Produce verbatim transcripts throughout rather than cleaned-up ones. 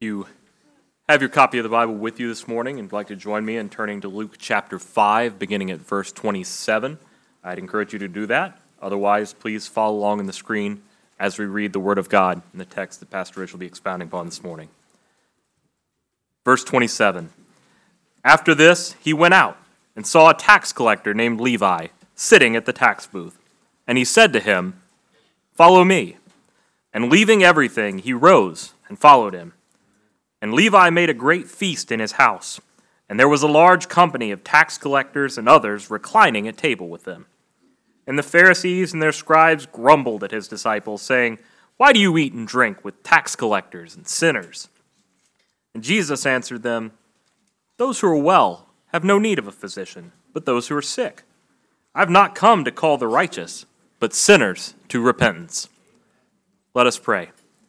You have your copy of the Bible with you this morning and would like to join me in turning to Luke chapter five, beginning at verse twenty-seven. I'd encourage you to do that. Otherwise, please follow along on the screen as we read the Word of God in the text that Pastor Rich will be expounding upon this morning. Verse twenty-seven. After this, he went out and saw a tax collector named Levi sitting at the tax booth. And he said to him, "Follow me." And leaving everything, he rose and followed him. And Levi made a great feast in his house, and there was a large company of tax collectors and others reclining at table with them. And the Pharisees and their scribes grumbled at his disciples, saying, "Why do you eat and drink with tax collectors and sinners?" And Jesus answered them, "Those who are well have no need of a physician, but those who are sick. I have not come to call the righteous, but sinners to repentance." Let us pray.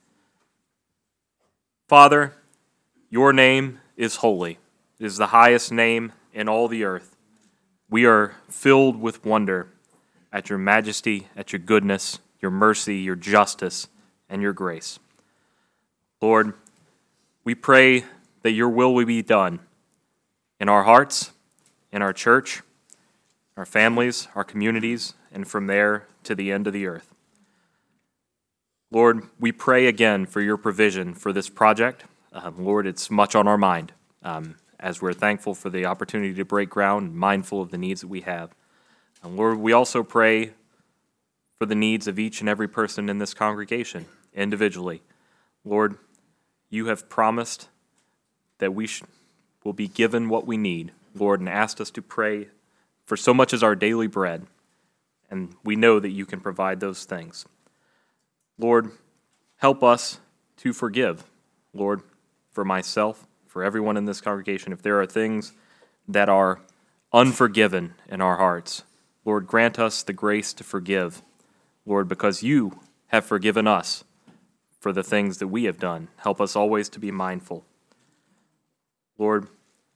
Father, your name is holy. It is the highest name in all the earth. We are filled with wonder at your majesty, at your goodness, your mercy, your justice, and your grace. Lord, we pray that your will will be done in our hearts, in our church, our families, our communities, and from there to the end of the earth. Lord, we pray again for your provision for this project. Um, Lord, it's much on our mind um, as we're thankful for the opportunity to break ground and mindful of the needs that we have. And Lord, we also pray for the needs of each and every person in this congregation individually. Lord, you have promised that we sh- will be given what we need, Lord, and asked us to pray for so much as our daily bread, and we know that you can provide those things. Lord, help us to forgive, Lord, for myself, for everyone in this congregation. If there are things that are unforgiven in our hearts, Lord, grant us the grace to forgive, Lord, because you have forgiven us for the things that we have done. Help us always to be mindful. Lord,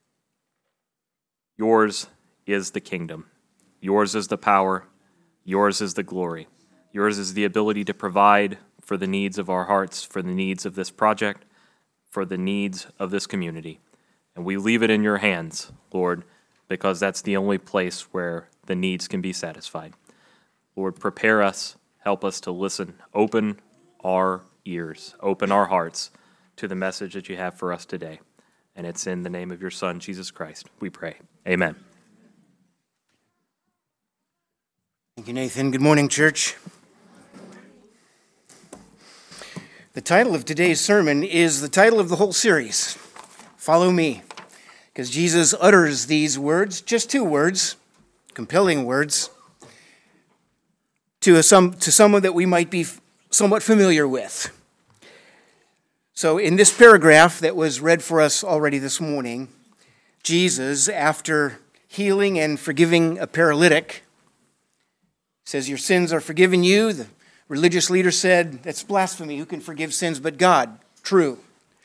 yours is the kingdom. Yours is the power. Yours is the glory. Yours is the ability to provide for the needs of our hearts, for the needs of this project, for the needs of this community. And we leave it in your hands, Lord, because that's the only place where the needs can be satisfied. Lord, prepare us, help us to listen, open our ears, open our hearts to the message that you have for us today. And it's in the name of your Son, Jesus Christ, we pray. Amen. Thank you, Nathan. Good morning, church. The title of today's sermon is the title of the whole series, Follow Me, because Jesus utters these words, just two words, compelling words, to, a, some, to someone that we might be somewhat familiar with. So in this paragraph that was read for us already this morning, Jesus, after healing and forgiving a paralytic, says, "Your sins are forgiven you." The religious leader said, "That's blasphemy. Who can forgive sins but God?" True.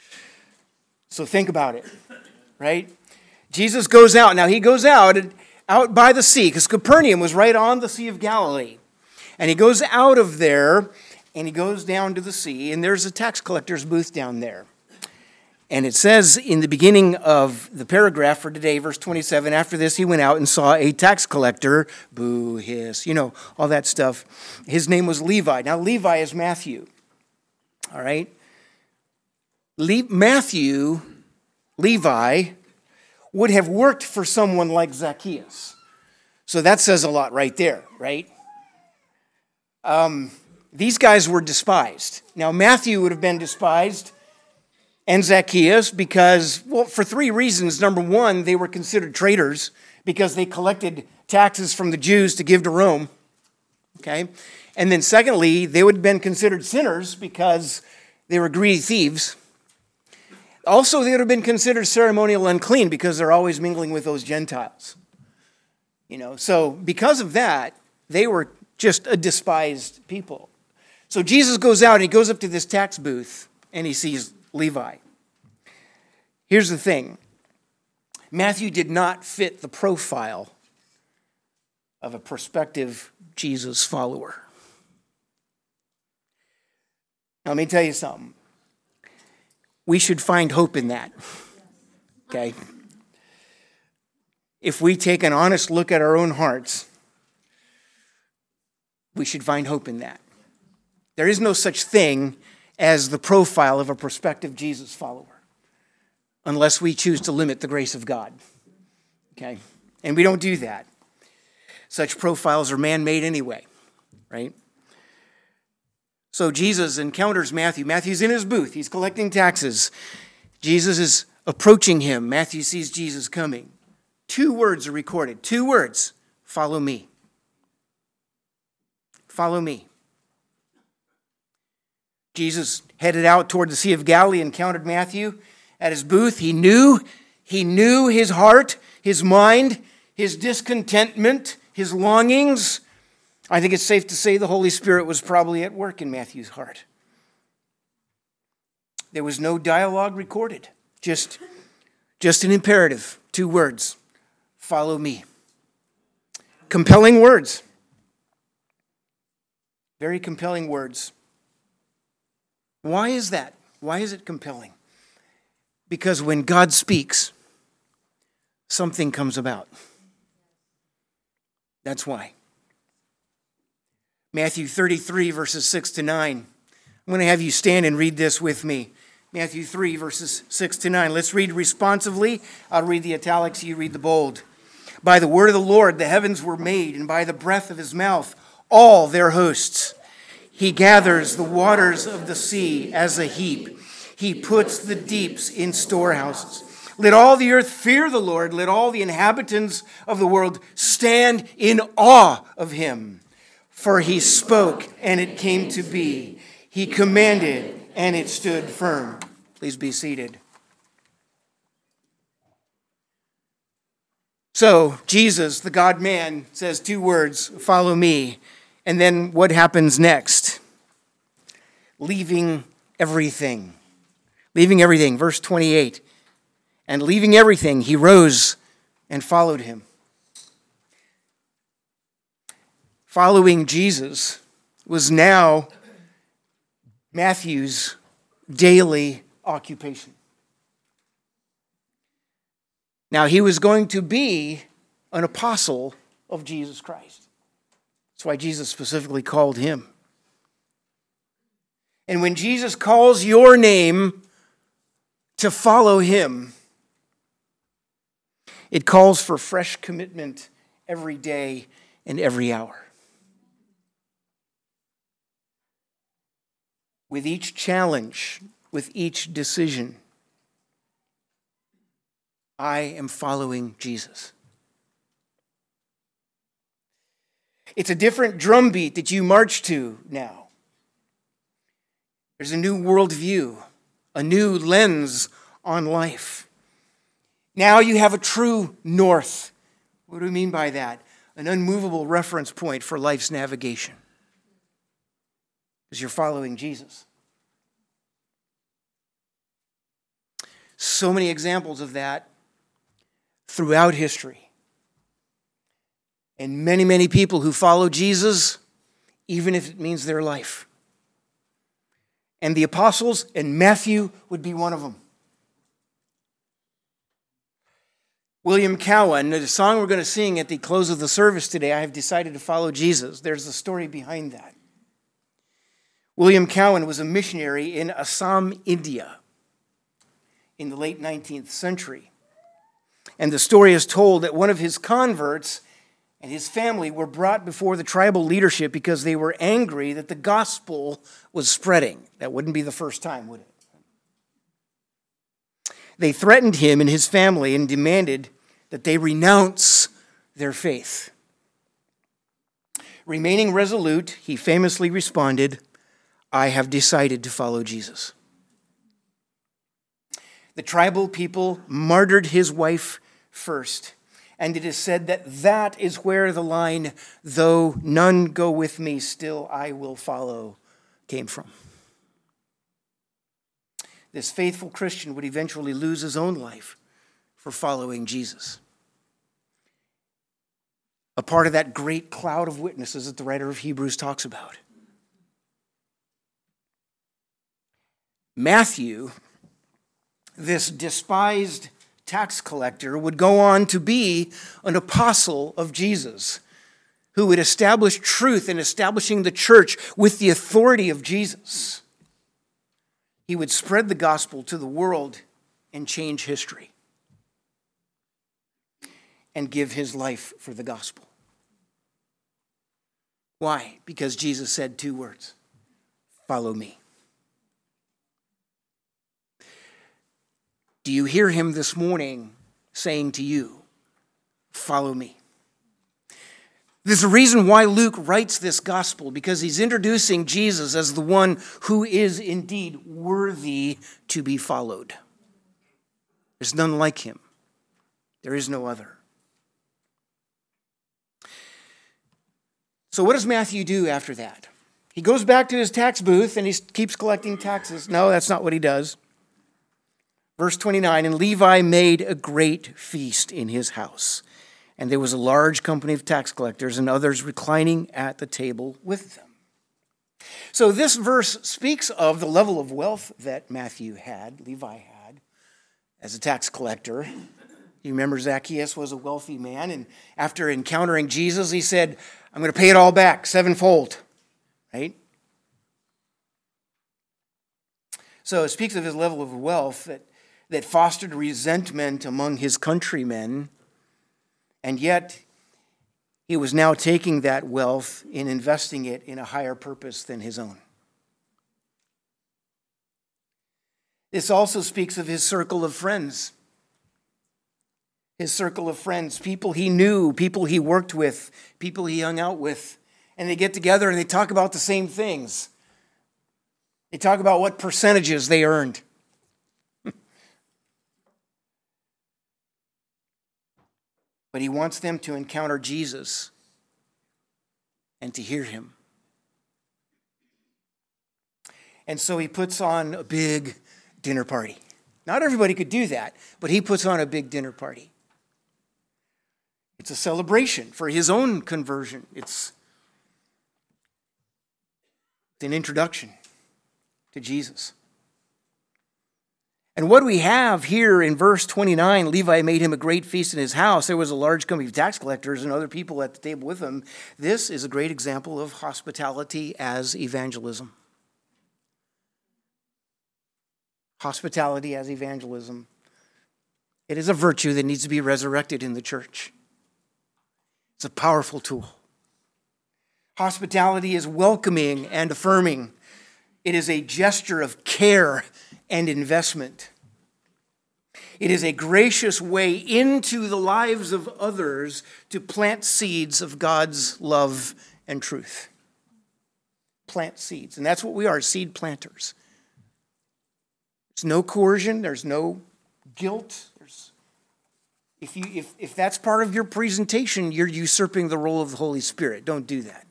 So think about it, right? Jesus goes out. Now, he goes out, out by the sea, because Capernaum was right on the Sea of Galilee. And he goes out of there, and he goes down to the sea, and there's a tax collector's booth down there. And it says in the beginning of the paragraph for today, verse twenty-seven, after this he went out and saw a tax collector, boo, hiss, you know, all that stuff. His name was Levi. Now, Levi is Matthew, all right? Le- Matthew, Levi, would have worked for someone like Zacchaeus. So that says a lot right there, right? Um, these guys were despised. Now, Matthew would have been despised, and Zacchaeus, because, well, for three reasons. Number one, they were considered traitors because they collected taxes from the Jews to give to Rome, okay? And then secondly, they would have been considered sinners because they were greedy thieves. Also, they would have been considered ceremonial unclean because they're always mingling with those Gentiles. You know, so because of that, they were just a despised people. So Jesus goes out and he goes up to this tax booth and he sees Levi. Here's the thing. Matthew did not fit the profile of a prospective Jesus follower. Now, let me tell you something. we should find hope in that. Okay? If we take an honest look at our own hearts, we should find hope in that. There is no such thing as the profile of a prospective Jesus follower, unless we choose to limit the grace of God. Okay? And we don't do that. Such profiles are man-made anyway, right? So Jesus encounters Matthew. Matthew's in his booth. He's collecting taxes. Jesus is approaching him. Matthew sees Jesus coming. Two words are recorded. Two words. Follow me. Follow me. Jesus headed out toward the Sea of Galilee, encountered Matthew at his booth. He knew, he knew his heart, his mind, his discontentment, his longings. I think it's safe to say the Holy Spirit was probably at work in Matthew's heart. There was no dialogue recorded, just, just an imperative, two words, follow me. Compelling words. Very compelling words. Why is that? Why is it compelling? Because when God speaks, something comes about. That's why. Matthew thirty-three, verses six to nine. I'm going to have you stand and read this with me. Matthew three, verses six to nine. Let's read responsively. I'll read the italics, you read the bold. By the word of the Lord, the heavens were made, and by the breath of his mouth, all their hosts. He gathers the waters of the sea as a heap. He puts the deeps in storehouses. Let all the earth fear the Lord. Let all the inhabitants of the world stand in awe of him. For he spoke, and it came to be. He commanded, and it stood firm. Please be seated. So, Jesus, the God-man, says two words, follow me. And then what happens next? Leaving everything. Leaving everything. Verse twenty-eight. And leaving everything, he rose and followed him. Following Jesus was now Matthew's daily occupation. Now, he was going to be an apostle of Jesus Christ. That's why Jesus specifically called him. And when Jesus calls your name to follow him, it calls for fresh commitment every day and every hour. With each challenge, with each decision, I am following Jesus. It's a different drumbeat that you march to now. There's a new worldview, a new lens on life. Now you have a true north. What do we mean by that? An unmovable reference point for life's navigation. Because you're following Jesus. So many examples of that throughout history. And many, many people who follow Jesus, even if it means their life. And the apostles, and Matthew would be one of them. William Cowan, the song we're going to sing at the close of the service today, I have decided to follow Jesus. There's a story behind that. William Cowan was a missionary in Assam, India, in the late nineteenth century. And the story is told that one of his converts and his family were brought before the tribal leadership because they were angry that the gospel was spreading. That wouldn't be the first time, would it? They threatened him and his family and demanded that they renounce their faith. Remaining resolute, he famously responded, I have decided to follow Jesus. The tribal people martyred his wife first. And it is said that that is where the line, though none go with me, still I will follow, came from. This faithful Christian would eventually lose his own life for following Jesus. A part of that great cloud of witnesses that the writer of Hebrews talks about. Matthew this despised tax collector would go on to be an apostle of Jesus, who would establish truth in establishing the church with the authority of Jesus. He would spread the gospel to the world and change history and give his life for the gospel. Why? Because Jesus said two words: follow me. Do you hear him this morning saying to you, follow me? There's a reason why Luke writes this gospel, because he's introducing Jesus as the one who is indeed worthy to be followed. There's none like him. There is no other. So what does Matthew do after that? He goes back to his tax booth and he keeps collecting taxes. No, that's not what he does. Verse twenty-nine, and Levi made a great feast in his house, and there was a large company of tax collectors and others reclining at the table with them. So this verse speaks of the level of wealth that Matthew had, Levi had, as a tax collector. You remember Zacchaeus was a wealthy man, and after encountering Jesus, he said, I'm going to pay it all back sevenfold, right? So it speaks of his level of wealth that, that fostered resentment among his countrymen, and yet he was now taking that wealth and investing it in a higher purpose than his own. This also speaks of his circle of friends. His circle of friends, people he knew, people he worked with, people he hung out with. And they get together and they talk about the same things. They talk about what percentages they earned. But he wants them to encounter Jesus and to hear him. And so he puts on a big dinner party. Not everybody could do that, but he puts on a big dinner party. It's a celebration for his own conversion. It's an introduction to Jesus. And what we have here in verse twenty-nine, Levi made him a great feast in his house. There was a large company of tax collectors and other people at the table with him. This is a great example of hospitality as evangelism. Hospitality as evangelism. It is a virtue that needs to be resurrected in the church. It's a powerful tool. Hospitality is welcoming and affirming. It is a gesture of care and investment. It is a gracious way into the lives of others to plant seeds of God's love and truth. Plant seeds. And that's what we are, seed planters. There's no coercion. There's no guilt. There's, if, you, if, if that's part of your presentation, you're usurping the role of the Holy Spirit. Don't do that.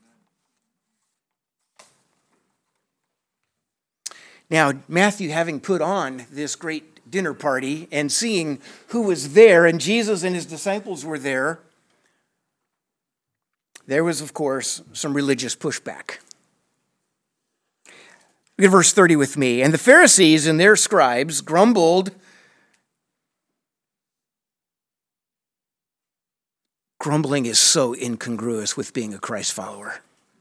Now, Matthew, having put on this great dinner party and seeing who was there, and Jesus and his disciples were there, there was, of course, some religious pushback. Look at verse thirty with me. And the Pharisees and their scribes grumbled. Grumbling is so incongruous with being a Christ follower.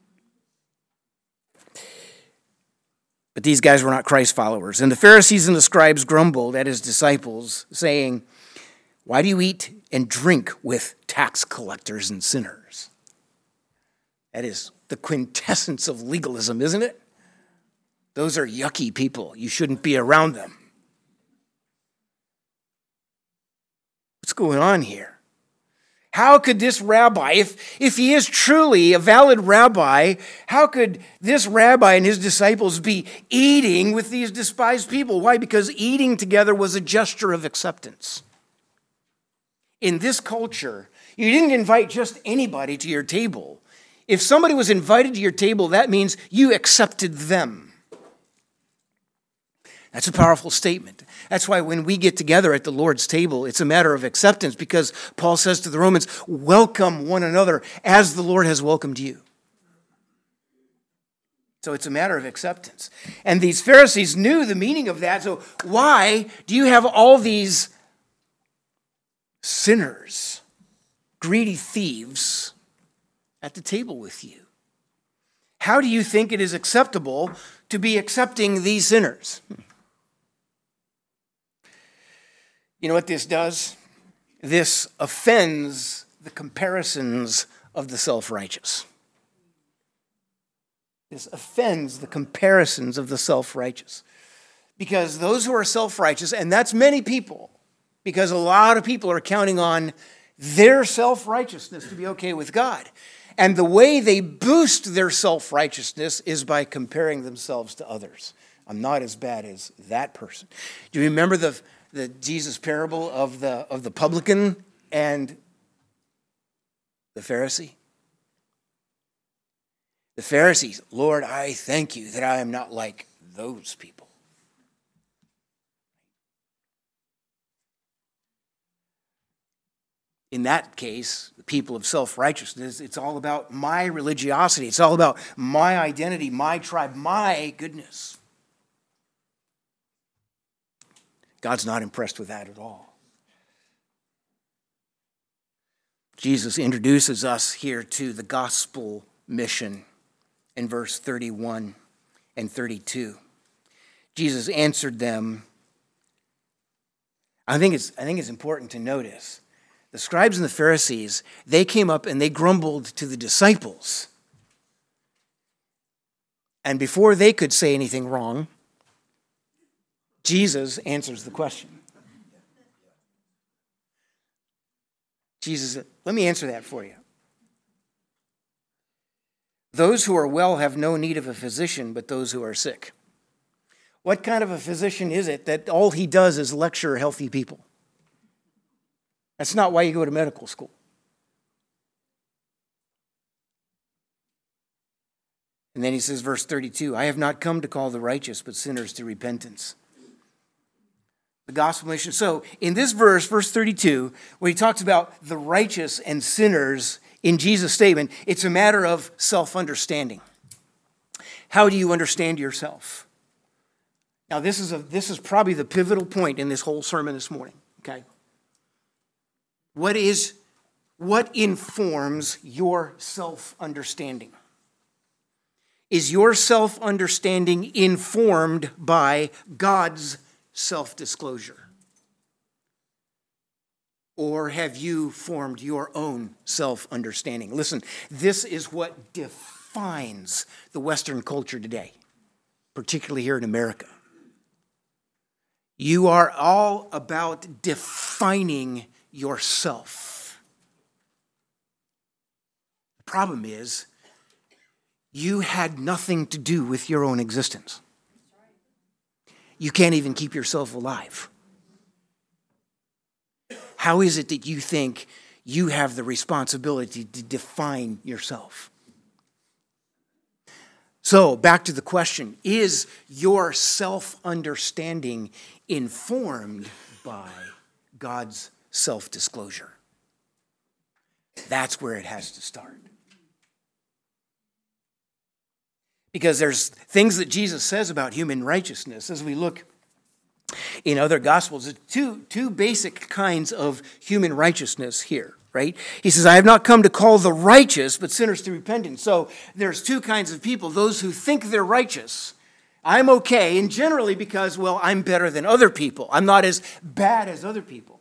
But these guys were not Christ followers. And the Pharisees and the scribes grumbled at his disciples, saying, why do you eat and drink with tax collectors and sinners? That is the quintessence of legalism, isn't it? Those are yucky people. You shouldn't be around them. What's going on here? How could this rabbi, if, if he is truly a valid rabbi, how could this rabbi and his disciples be eating with these despised people? Why? Because eating together was a gesture of acceptance. In this culture, you didn't invite just anybody to your table. If somebody was invited to your table, that means you accepted them. That's a powerful statement. That's why when we get together at the Lord's table, it's a matter of acceptance, because Paul says to the Romans, welcome one another as the Lord has welcomed you. So it's a matter of acceptance. And these Pharisees knew the meaning of that. So why do you have all these sinners, greedy thieves at the table with you? How do you think it is acceptable to be accepting these sinners? You know what this does? This offends the comparisons of the self-righteous. This offends the comparisons of the self-righteous. Because those who are self-righteous, and that's many people, because a lot of people are counting on their self-righteousness to be okay with God. And the way they boost their self-righteousness is by comparing themselves to others. I'm not as bad as that person. Do you remember the, the Jesus parable of the, of the publican and the Pharisee? The Pharisees, Lord, I thank you that I am not like those people. In that case, the people of self-righteousness, it's all about my religiosity. It's all about my identity, my tribe, my goodness. God's not impressed with that at all. Jesus introduces us here to the gospel mission in verse thirty-one and thirty-two. Jesus answered them. I think it's, I think it's important to notice. The scribes and the Pharisees, they came up and they grumbled to the disciples. And before they could say anything wrong, Jesus answers the question. Jesus said, let me answer that for you. Those who are well have no need of a physician, but those who are sick. What kind of a physician is it that all he does is lecture healthy people? That's not why you go to medical school. And then he says, verse thirty-two, I have not come to call the righteous, but sinners to repentance. The gospel mission. So in this verse, verse thirty-two, where he talks about the righteous and sinners in Jesus' statement, it's a matter of self-understanding. How do you understand yourself? Now, this is a this is probably the pivotal point in this whole sermon this morning, okay? What is, what informs your self-understanding? Is your self-understanding informed by God's self-disclosure? Or have you formed your own self-understanding? Listen, this is what defines the Western culture today, particularly here in America. You are all about defining yourself. The problem is, you had nothing to do with your own existence. You can't even keep yourself alive. How is it that you think you have the responsibility to define yourself? So, back to the question, is your self-understanding informed by God's self-disclosure? That's where it has to start. Because there's things that Jesus says about human righteousness as we look in other gospels. There's two, two basic kinds of human righteousness here, right? He says, I have not come to call the righteous, but sinners to repentance. So there's two kinds of people. Those who think they're righteous. I'm okay, and generally because, well, I'm better than other people. I'm not as bad as other people.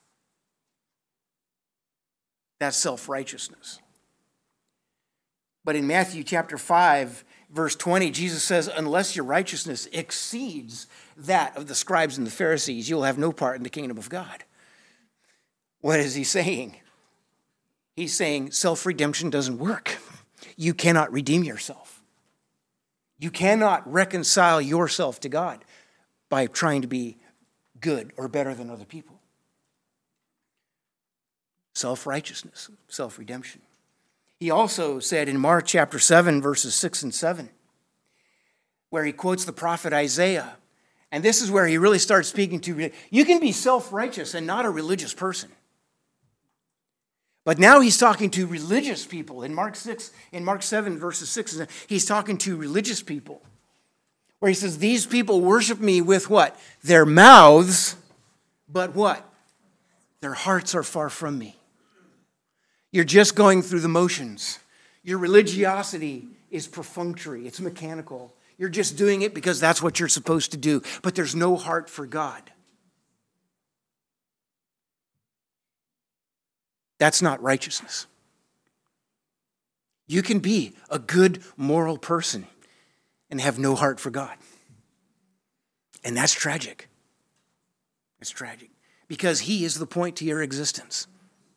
That's self-righteousness. But in Matthew chapter five, verse twenty, Jesus says, unless your righteousness exceeds that of the scribes and the Pharisees, you'll have no part in the kingdom of God. What is he saying? He's saying self-redemption doesn't work. You cannot redeem yourself. You cannot reconcile yourself to God by trying to be good or better than other people. Self-righteousness, self-redemption. He also said in Mark chapter seven, verses six and seven, where he quotes the prophet Isaiah. And this is where he really starts speaking to, you can be self-righteous and not a religious person. But now he's talking to religious people. In Mark six, in Mark seven, verses six, he's talking to religious people. Where he says, these people worship me with what? Their mouths, but what? Their hearts are far from me. You're just going through the motions. Your religiosity is perfunctory. It's mechanical. You're just doing it because that's what you're supposed to do. But there's no heart for God. That's not righteousness. You can be a good moral person and have no heart for God. And that's tragic. It's tragic. Because he is the point to your existence.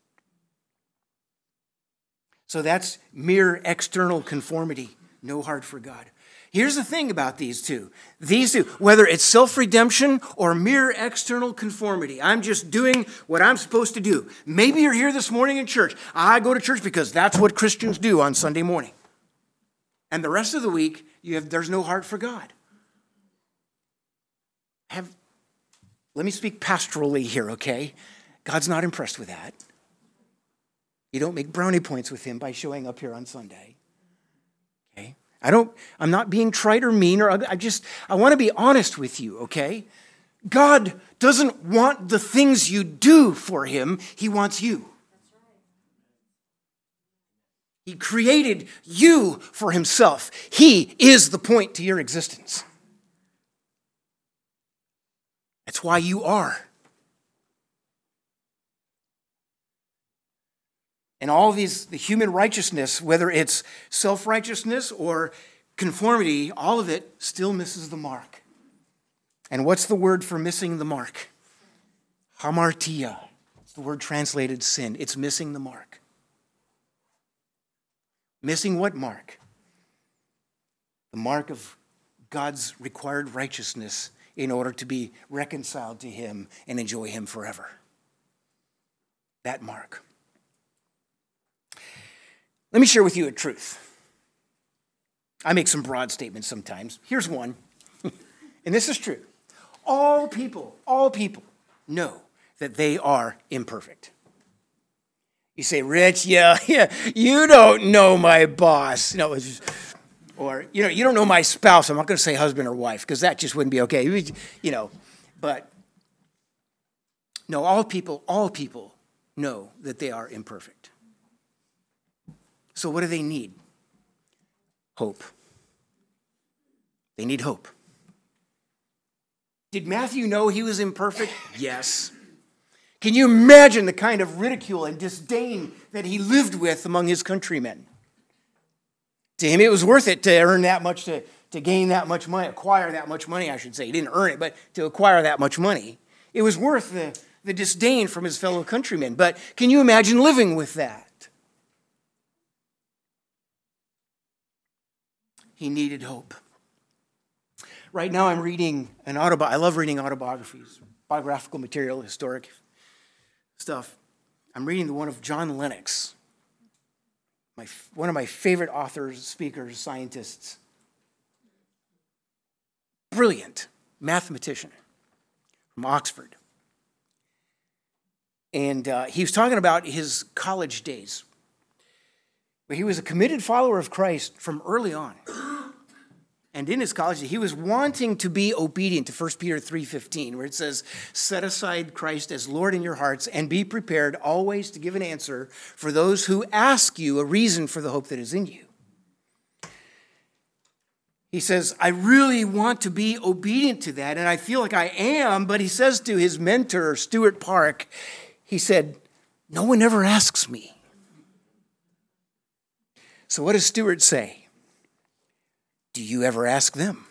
So that's mere external conformity, no heart for God. Here's the thing about these two. These two, whether it's self-redemption or mere external conformity, I'm just doing what I'm supposed to do. Maybe you're here this morning in church. I go to church because that's what Christians do on Sunday morning. And the rest of the week, you have there's no heart for God. Have, let me speak pastorally here, okay? God's not impressed with that. You don't make brownie points with him by showing up here on Sunday. Okay? I don't, I'm not being trite or mean or I just, I want to be honest with you, okay? God doesn't want the things you do for him. He wants you. He created you for himself. He is the point to your existence. That's why you are. And all these, the human righteousness, whether it's self-righteousness or conformity, all of it still misses the mark. And what's the word for missing the mark? Hamartia. It's the word translated sin. It's missing the mark. Missing what mark? The mark of God's required righteousness in order to be reconciled to him and enjoy him forever. That mark. Let me share with you a truth. I make some broad statements sometimes. Here's one, and this is true. All people, all people know that they are imperfect. You say, Rich, yeah, yeah, you don't know my boss. No, it's just, or, you know, you don't know my spouse. I'm not going to say husband or wife because that just wouldn't be okay. You know, but no, all people, all people know that they are imperfect. So what do they need? Hope. They need hope. Did Matthew know he was imperfect? Yes. Can you imagine the kind of ridicule and disdain that he lived with among his countrymen? To him, it was worth it to earn that much, to, to gain that much money, acquire that much money, I should say. He didn't earn it, but to acquire that much money. It was worth the, the disdain from his fellow countrymen. But can you imagine living with that? He needed hope. Right now I'm reading an autobi- I love reading autobiographies, biographical material, historic stuff. I'm reading the one of John Lennox, my, one of my favorite authors, speakers, scientists. Brilliant mathematician from Oxford. And uh, he was talking about his college days, where he was a committed follower of Christ from early on. And in his college, he was wanting to be obedient to First Peter three fifteen, where it says, set aside Christ as Lord in your hearts and be prepared always to give an answer for those who ask you a reason for the hope that is in you. He says, I really want to be obedient to that, and I feel like I am, but he says to his mentor, Stuart Park, he said, no one ever asks me. So what does Stuart say? Do you ever ask them?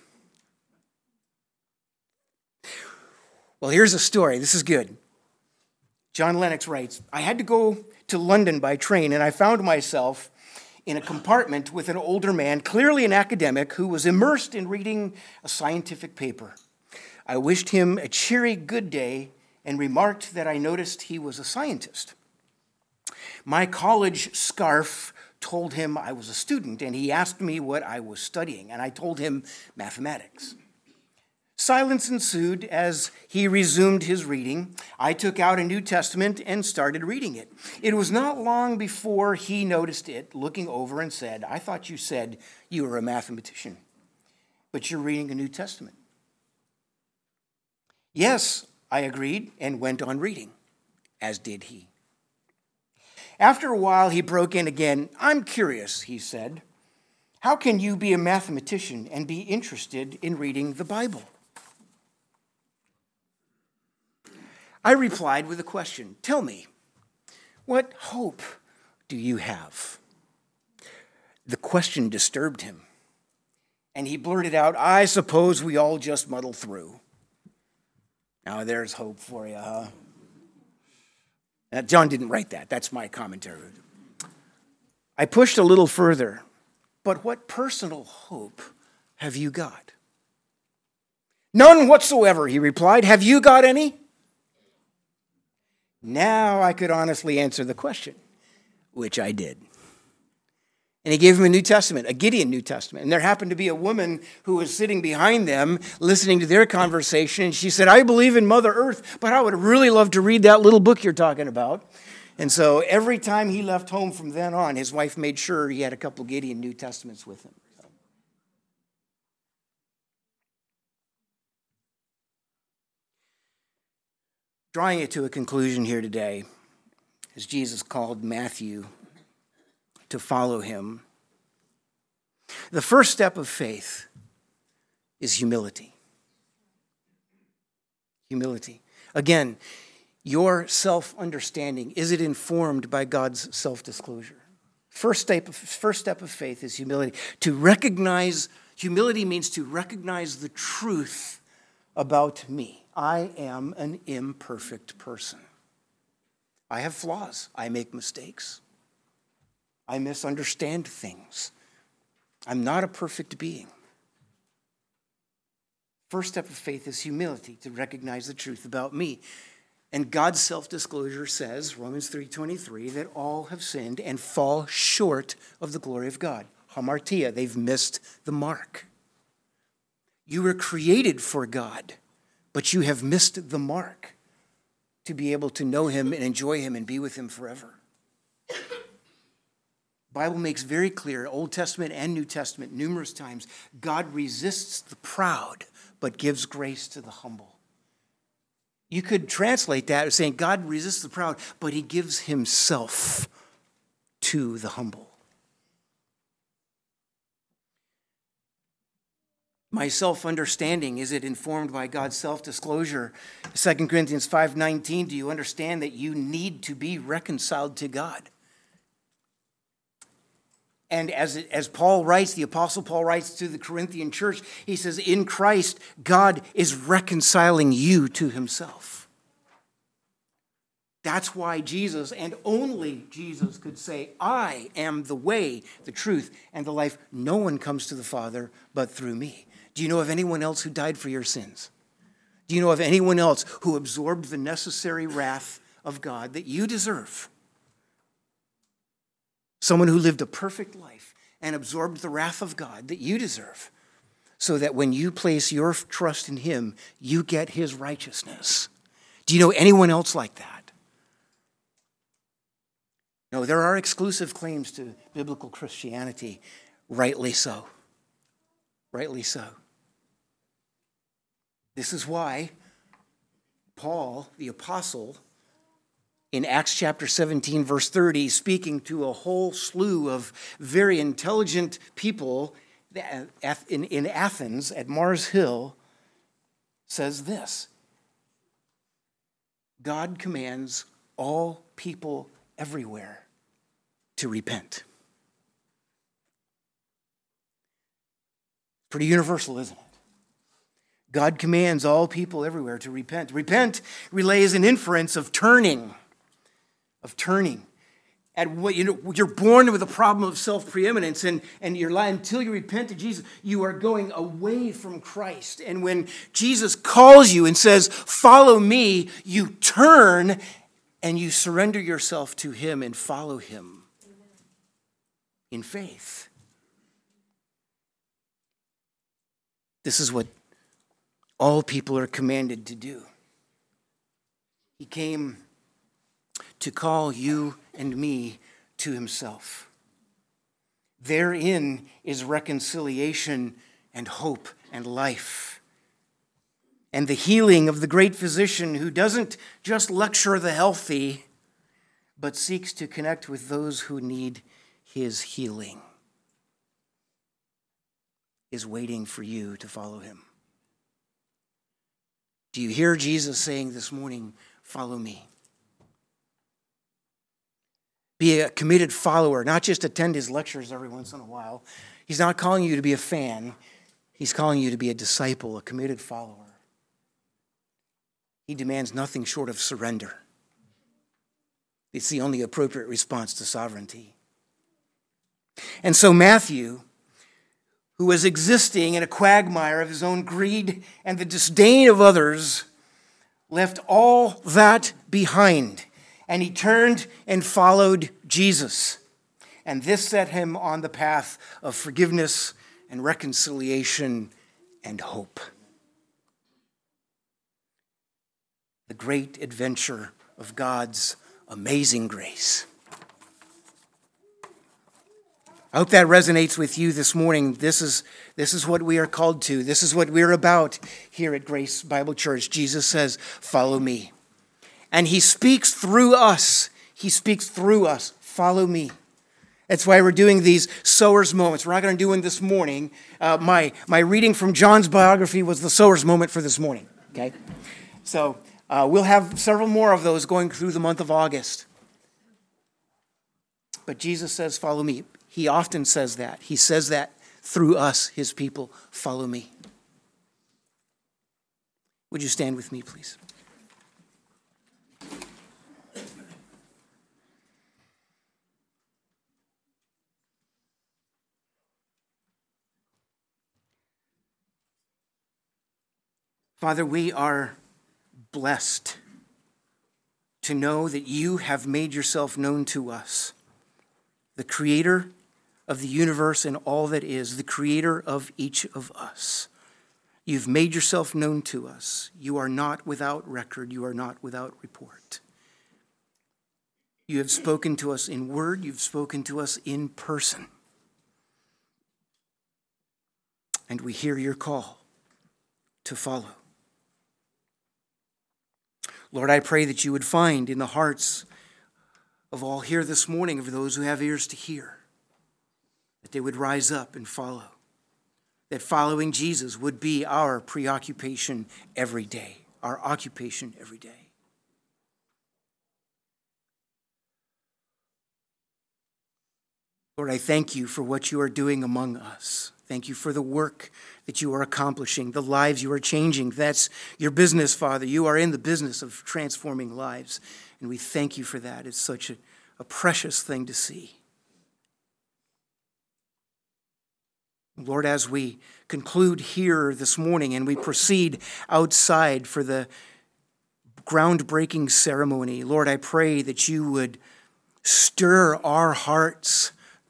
Well, here's a story. This is good. John Lennox writes, I had to go to London by train, and I found myself in a compartment with an older man, clearly an academic, who was immersed in reading a scientific paper. I wished him a cheery good day and remarked that I noticed he was a scientist. My college scarf told him I was a student, and he asked me what I was studying, and I told him mathematics. Silence ensued as he resumed his reading. I took out a New Testament and started reading it. It was not long before he noticed it, looking over and said, "I thought you said you were a mathematician, but you're reading a New Testament." "Yes," I agreed, and went on reading, as did he. After a while, he broke in again. "I'm curious," he said. "How can you be a mathematician and be interested in reading the Bible?" I replied with a question. "Tell me, what hope do you have?" The question disturbed him, and he blurted out, "I suppose we all just muddle through." Now there's hope for you, huh? Now, John didn't write that. That's my commentary. I pushed a little further. "But what personal hope have you got?" "None whatsoever," he replied. "Have you got any?" Now I could honestly answer the question, which I did. And he gave him a New Testament, a Gideon New Testament. And there happened to be a woman who was sitting behind them listening to their conversation. And she said, "I believe in Mother Earth, but I would really love to read that little book you're talking about." And so every time he left home from then on, his wife made sure he had a couple Gideon New Testaments with him. Drawing it to a conclusion here today, as Jesus called Matthew to follow him, the first step of faith is humility. Humility. Again, your self-understanding, is it informed by God's self-disclosure? First step, first step of faith is humility. To recognize, humility means to recognize the truth about me. I am an imperfect person. I have flaws. I make mistakes. I misunderstand things. I'm not a perfect being. First step of faith is humility, to recognize the truth about me. And God's self-disclosure says, Romans three twenty-three, that all have sinned and fall short of the glory of God. Hamartia, they've missed the mark. You were created for God, but you have missed the mark to be able to know him and enjoy him and be with him forever. The Bible makes very clear, Old Testament and New Testament, numerous times, God resists the proud, but gives grace to the humble. You could translate that as saying God resists the proud, but he gives himself to the humble. My self-understanding, is it informed by God's self-disclosure? Second Corinthians five nineteen, do you understand that you need to be reconciled to God? And as, as Paul writes, the Apostle Paul writes to the Corinthian church, he says, in Christ, God is reconciling you to himself. That's why Jesus, and only Jesus, could say, I am the way, the truth, and the life. No one comes to the Father but through me. Do you know of anyone else who died for your sins? Do you know of anyone else who absorbed the necessary wrath of God that you deserve? Someone who lived a perfect life and absorbed the wrath of God that you deserve, so that when you place your trust in him, you get his righteousness. Do you know anyone else like that? No, there are exclusive claims to biblical Christianity, rightly so. Rightly so. This is why Paul, the apostle, in Acts chapter seventeen, verse thirty, speaking to a whole slew of very intelligent people in Athens at Mars Hill, says this: God commands all people everywhere to repent. Pretty universal, isn't it? God commands all people everywhere to repent. Repent relays an inference of turning, of turning. And what you know, you're born with a problem of self-preeminence, and, and you're until you repent to Jesus, you are going away from Christ. And when Jesus calls you and says, follow me, you turn and you surrender yourself to him and follow him in faith. This is what all people are commanded to do. He came to call you and me to himself. Therein is reconciliation and hope and life, and the healing of the great physician who doesn't just lecture the healthy, but seeks to connect with those who need his healing, is waiting for you to follow him. Do you hear Jesus saying this morning, follow me? Be a committed follower, not just attend his lectures every once in a while. He's not calling you to be a fan. He's calling you to be a disciple, a committed follower. He demands nothing short of surrender. It's the only appropriate response to sovereignty. And so Matthew, who was existing in a quagmire of his own greed and the disdain of others, left all that behind, and he turned and followed Jesus. And this set him on the path of forgiveness and reconciliation and hope. The great adventure of God's amazing grace. I hope that resonates with you this morning. This is, this is what we are called to. This is what we're about here at Grace Bible Church. Jesus says, follow me. And he speaks through us. He speaks through us. Follow me. That's why we're doing these sower's moments. We're not going to do one this morning. Uh, my, my reading from John's biography was the sower's moment for this morning. Okay? So uh, we'll have several more of those going through the month of August. But Jesus says, follow me. He often says that. He says that through us, his people. Follow me. Would you stand with me, please? Father, we are blessed to know that you have made yourself known to us, the creator of the universe and all that is, the creator of each of us. You've made yourself known to us. You are not without record. You are not without report. You have spoken to us in word. You've spoken to us in person. And we hear your call to follow. Lord, I pray that you would find in the hearts of all here this morning, of those who have ears to hear, that they would rise up and follow. That following Jesus would be our preoccupation every day, our occupation every day. Lord, I thank you for what you are doing among us. Thank you for the work that you are accomplishing, the lives you are changing. That's your business, Father. You are in the business of transforming lives. And we thank you for that. It's such a, a precious thing to see. Lord, as we conclude here this morning and we proceed outside for the groundbreaking ceremony, Lord, I pray that you would stir our hearts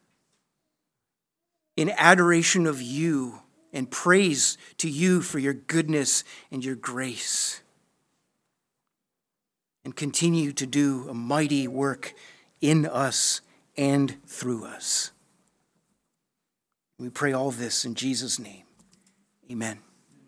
in adoration of you and praise to you for your goodness and your grace. And continue to do a mighty work in us and through us. We pray all this in Jesus' name. Amen.